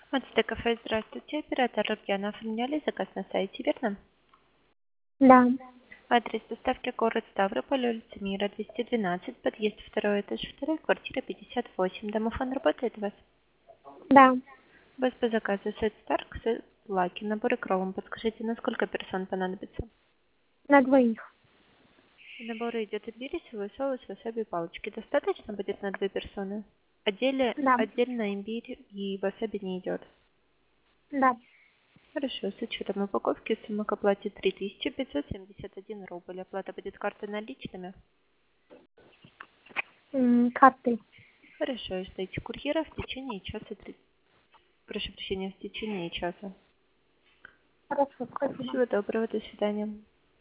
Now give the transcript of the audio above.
Мацда кафе, здравствуйте. Оператор Рубьяна. Оформляли заказ на сайте, верно? Да, Адрес доставки город Ставрополь, улица Мира, 212, подъезд, второй этаж, вторая квартира, 58. Домофон работает у вас? да, У вас по заказу сет Старк, сет Лаки, наборы Кроум. Подскажите, на сколько персон понадобится? на двоих. В наборы идет имбирь, соевый соус, васаби, палочки. Достаточно будет на 2 персоны? Да, Отдельно имбирь и васаби не идет. да. Хорошо, с учетом упаковки сумма к оплате 3571 рубль. Оплата будет картой наличными. Картой. Хорошо, ждите курьера в течение часа. Прошу прощения, в течение часа. Хорошо, спасибо. Всего доброго, до свидания.